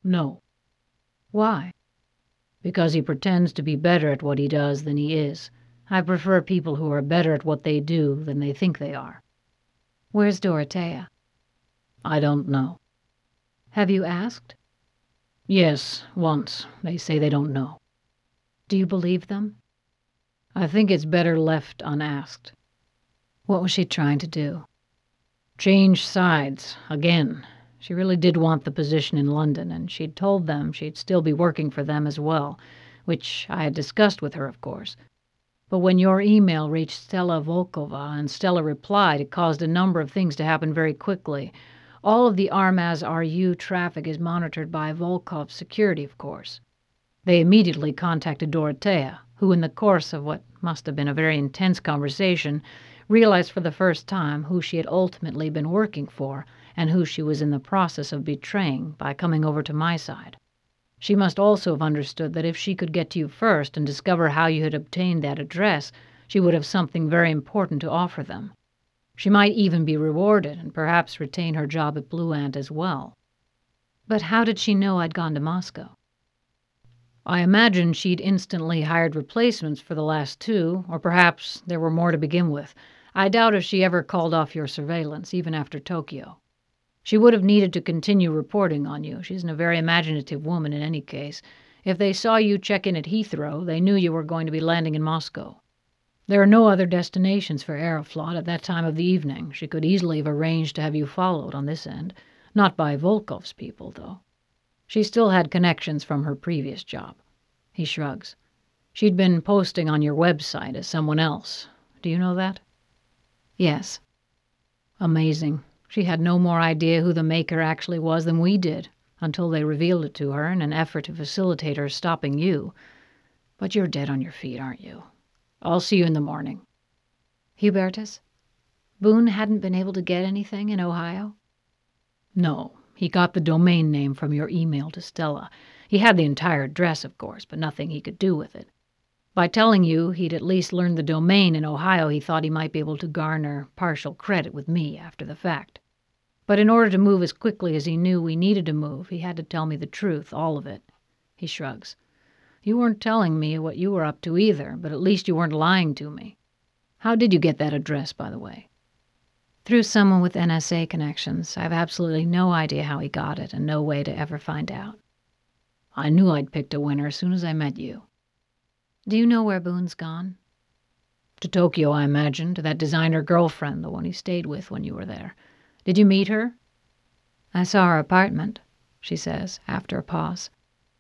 No. Why? Because he pretends to be better at what he does than he is. I prefer people who are better at what they do than they think they are. Where's Dorothea? I don't know. Have you asked? Yes, once. They say they don't know. Do you believe them? I think it's better left unasked. What was she trying to do? Change sides, again. She really did want the position in London, and she'd told them she'd still be working for them as well, which I had discussed with her, of course. But when your email reached Stella Volkova and Stella replied, it caused a number of things to happen very quickly. All of the Armaz RU traffic is monitored by Volkov's security, of course. They immediately contacted Dorothea, who in the course of what must have been a very intense conversation, realized for the first time who she had ultimately been working for and who she was in the process of betraying by coming over to my side. She must also have understood that if she could get to you first and discover how you had obtained that address, she would have something very important to offer them. She might even be rewarded and perhaps retain her job at Blue Ant as well. But how did she know I'd gone to Moscow? I imagine she'd instantly hired replacements for the last two, or perhaps there were more to begin with. I doubt if she ever called off your surveillance, even after Tokyo. She would have needed to continue reporting on you. She isn't a very imaginative woman in any case. If they saw you check in at Heathrow, they knew you were going to be landing in Moscow. There are no other destinations for Aeroflot at that time of the evening. She could easily have arranged to have you followed on this end. Not by Volkov's people, though. She still had connections from her previous job. He shrugs. She'd been posting on your website as someone else. Do you know that? Yes. Amazing. She had no more idea who the maker actually was than we did, until they revealed it to her in an effort to facilitate her stopping you. But you're dead on your feet, aren't you? I'll see you in the morning. Hubertus? Boone hadn't been able to get anything in Ohio? No. He got the domain name from your email to Stella. He had the entire address, of course, but nothing he could do with it. By telling you he'd at least learned the domain in Ohio, he thought he might be able to garner partial credit with me after the fact. But in order to move as quickly as he knew we needed to move, he had to tell me the truth, all of it. He shrugs. You weren't telling me what you were up to either, but at least you weren't lying to me. How did you get that address, by the way? Through someone with NSA connections. I have absolutely no idea how he got it and no way to ever find out. I knew I'd picked a winner as soon as I met you. Do you know where Boone's gone? To Tokyo, I imagine, to that designer girlfriend, the one he stayed with when you were there. Did you meet her? I saw her apartment, she says, after a pause.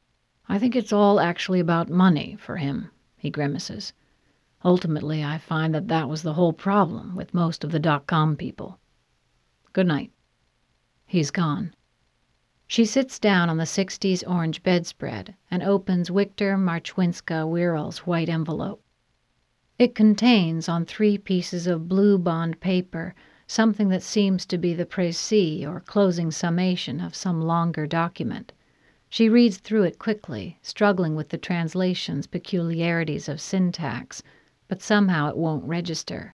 I think it's all actually about money for him, he grimaces. Ultimately, I find that was the whole problem with most of the .com people. Good night. He's gone. She sits down on the 60s orange bedspread and opens Victor Marchwinska Wiral's white envelope. It contains, on 3 pieces of blue bond paper, something that seems to be the précis or closing summation of some longer document. She reads through it quickly, struggling with the translation's peculiarities of syntax, but somehow it won't register.